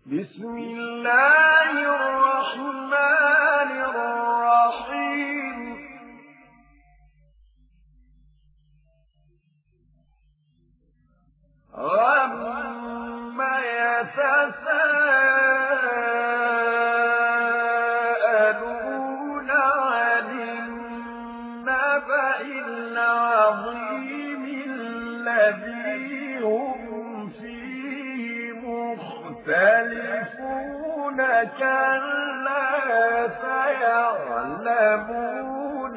بسم الله الرحمن الرحيم عما يتساءلون عن النبأ العظيم الذي هم فيه مختلفون كلا سيعلمون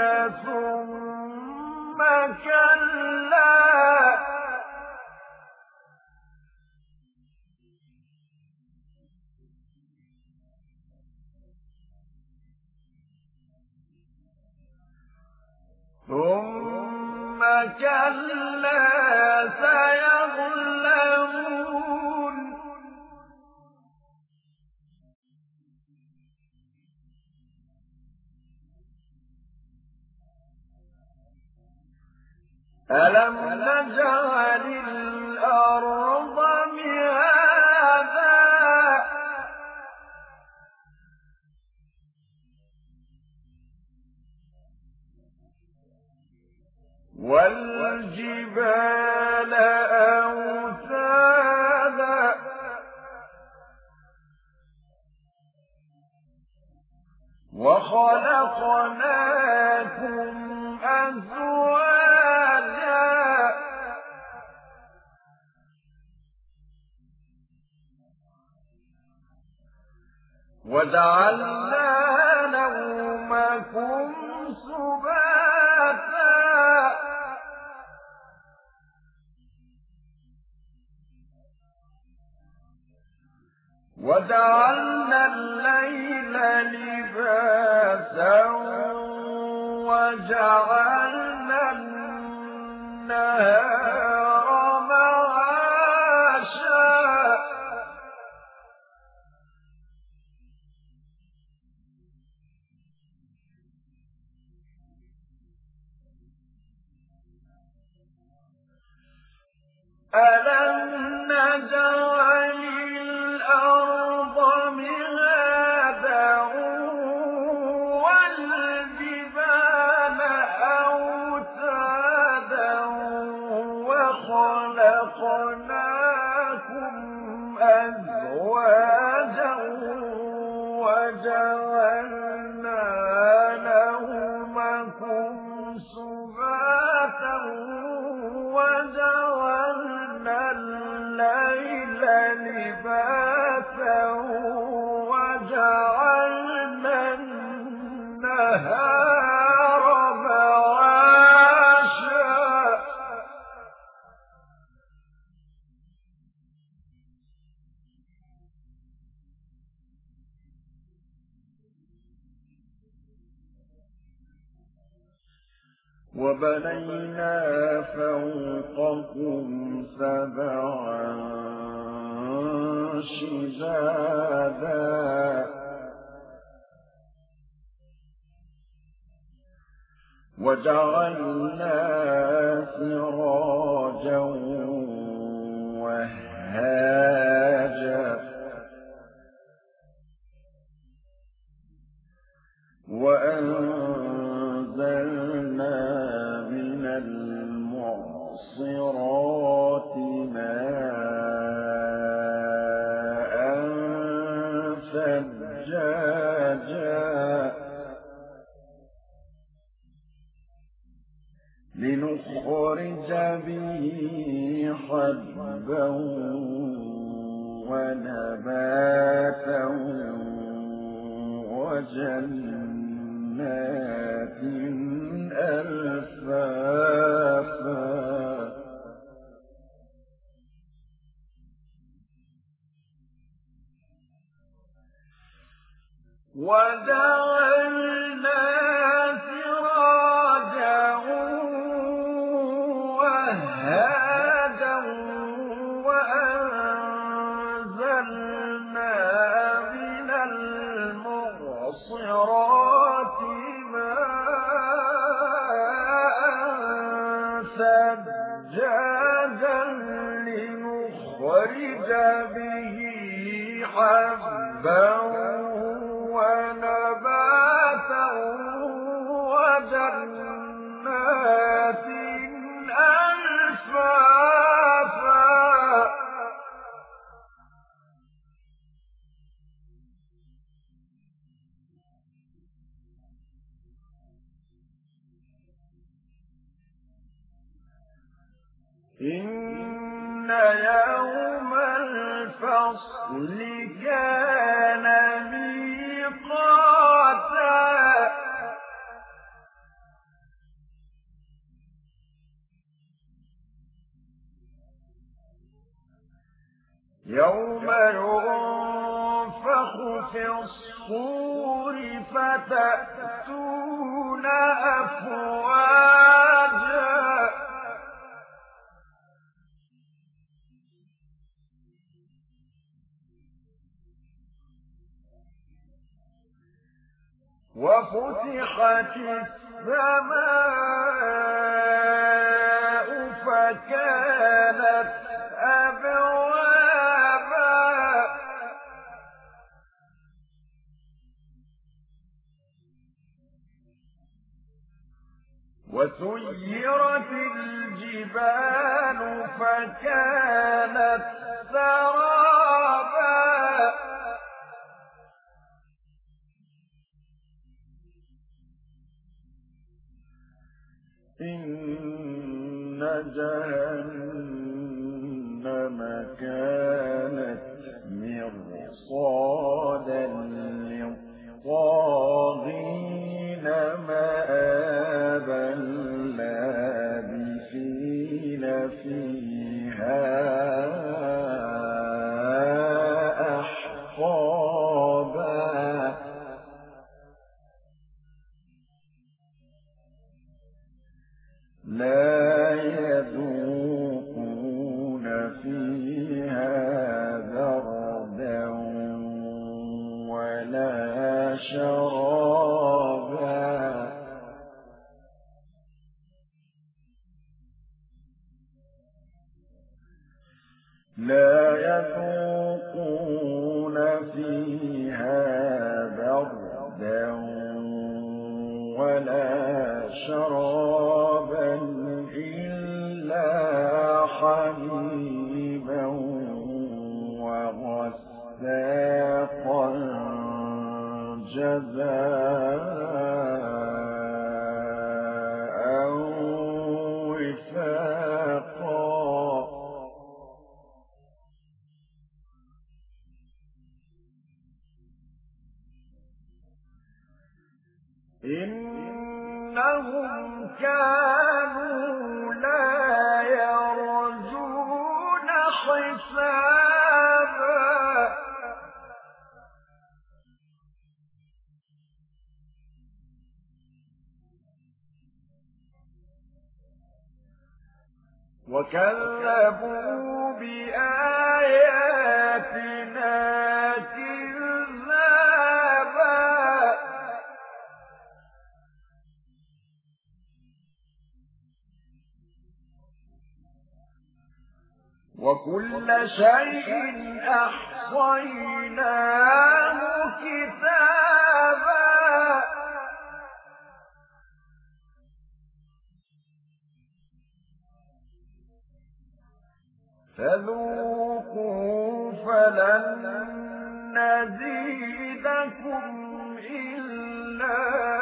ثم كلا سيعلمون ألم نجعل الأرض مهادا والجبال أوتادا وخلقناكم أزواجا وجعلنا نومكم سباتا وجعلنا الليل لباسا وجعلنا النهار معاشا ألم نجعل الأرض مهادا والجبال أوتادا وخلقناكم أزواجا وجعلنا نومكم سباتا وجعلنا الليل لباسا وجعلنا النهار معاشا وبنينا فوقكم سبعا شدادا وجعلنا سراجا وهاجا وأنزلنا من المعصرات ماء ثجاجا لنخرج به حبا ونباتا وجنات ألفافا وجعلنا سراجا وهاجا وأنزلنا من المعصرات ماء ثجاجا لنخرج به حبا ونباتا وجنات ألفافا إن يوم الفصل كان ميقاتا يوم ينفخ في الصور فتأتون أفواجا وفتحت السماء فكانت أبوابا وسيرت الجبال فكانت سرابا إن جهنم كانت مرصادا للطاغين مآبا لابثين فيها أحقابا لا يذوقون فيها بردا ولا شرابا لا يذوقون فيها بردا ولا شرابا إلا حميما وغساقا جزاء وفاقا إنهم كانوا لا يرجون حسابا وكذبوا بآياتنا كذابا وكل شيء أحصيناه كتابا فذوقوا فلن نزيدكم إلا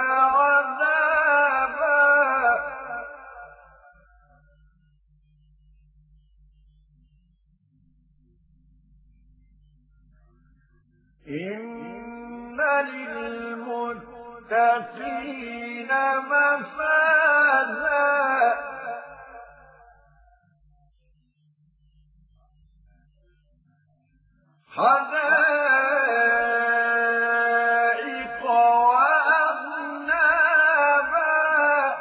عذابا إن للمتقين مفازا حدائق وأعنابا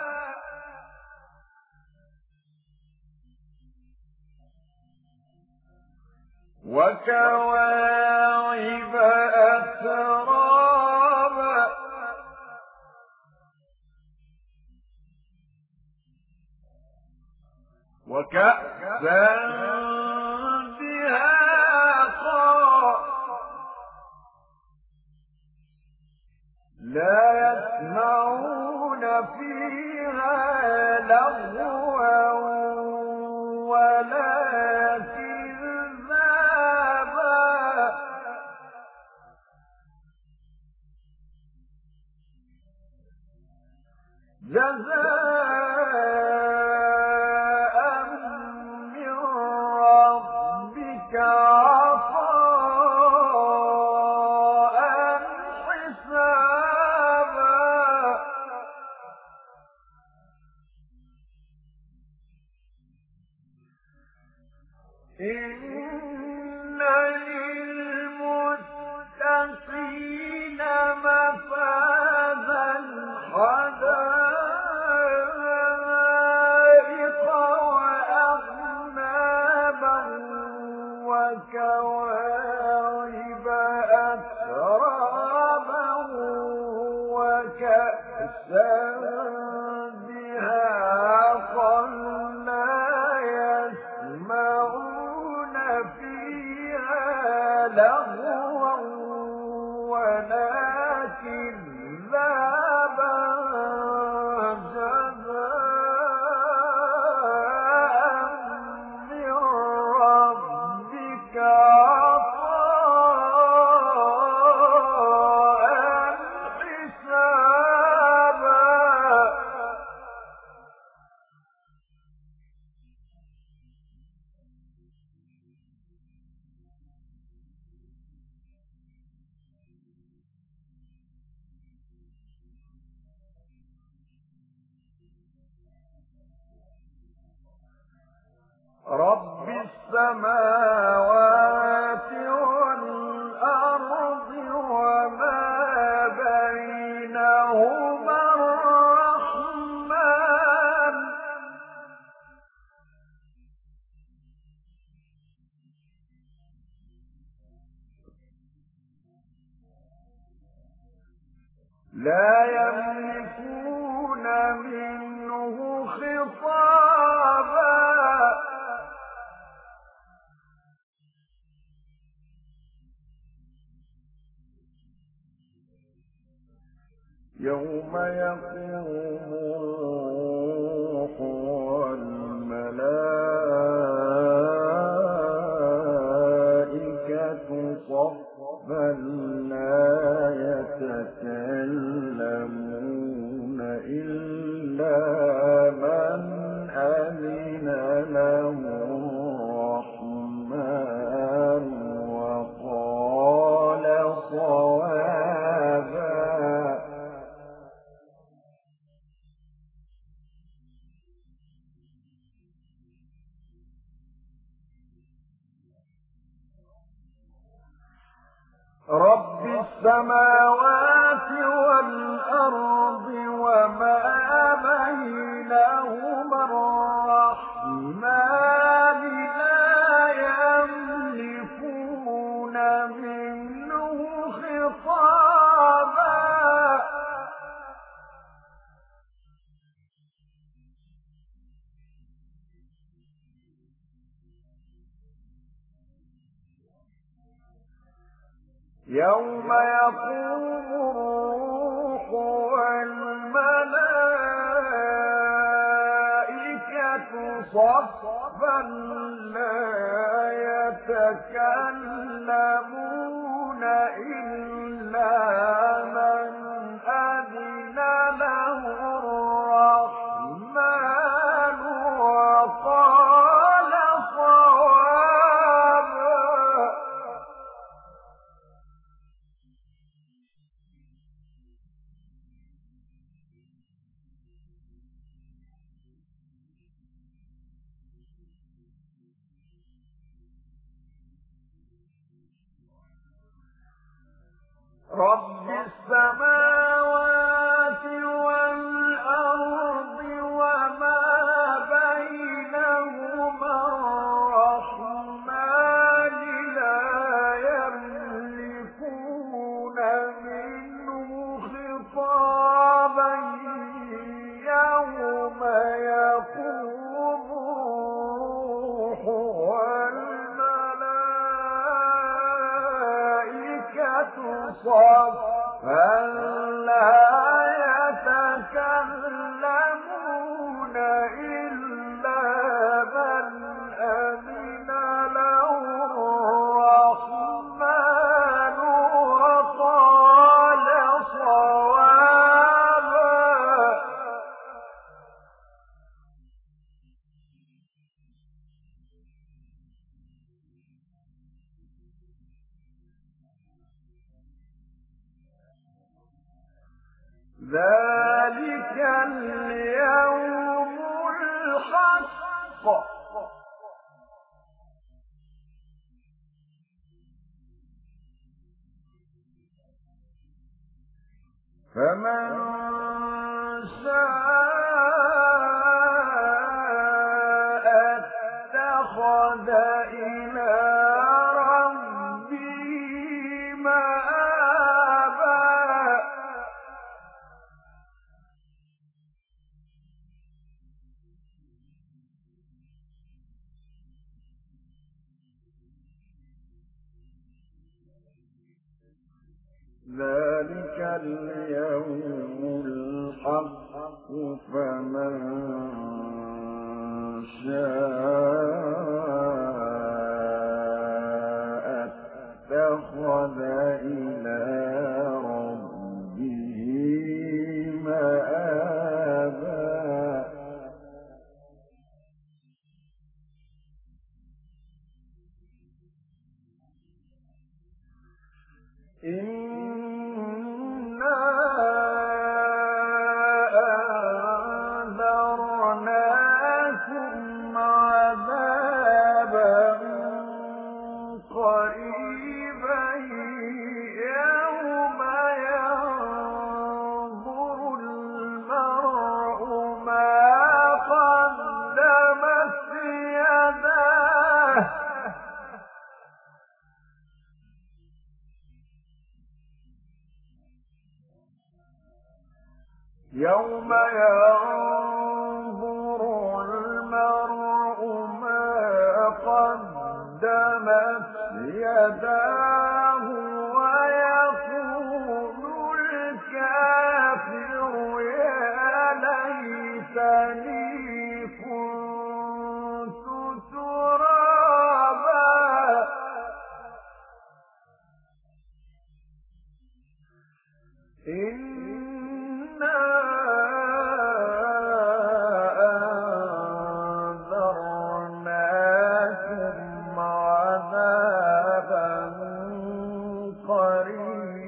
وكواعب أترابا وكأسا دهاقا لهوا ولا كذابا جزاء من ربك عطاء حسابا. رب السماوات والأرض وما بينهما الرحمن لا يملكون منه خطابا. يوم يقوم الروح والملائكة صفا لا يتكلمون إلا من أذن له الرحمن وقال صوابا. رب السماوات والأرض وما بينهما الرحمن لا يملكون منه خطابا. يوم يقوم الروح والملائكة صفا لا يتكلمون إلا من أذن له الرحمن وقال صوابا. رب السماوات والأرض وما بينهما الرحمن لا يملكون منه خطابا. يوم يقوم الروح والملائكة صفا لا يتكلمون إلا من أذن له الرحمن وقال صوابا. ذلك اليوم الحق فمن شاء اتخذ إلى ربه مآبا. ذلك اليوم الحق فمن شاء اتخذ إلى ربه مآبا إنا أنذرناكم عذابا قريبا يوم ينظر المرء ما قدمت يداه يوم ينظر المرء ما قدمت يداه ويقول الكافر يا ليتني كنت ترابا إنا أنذرناكم عذابا قريبا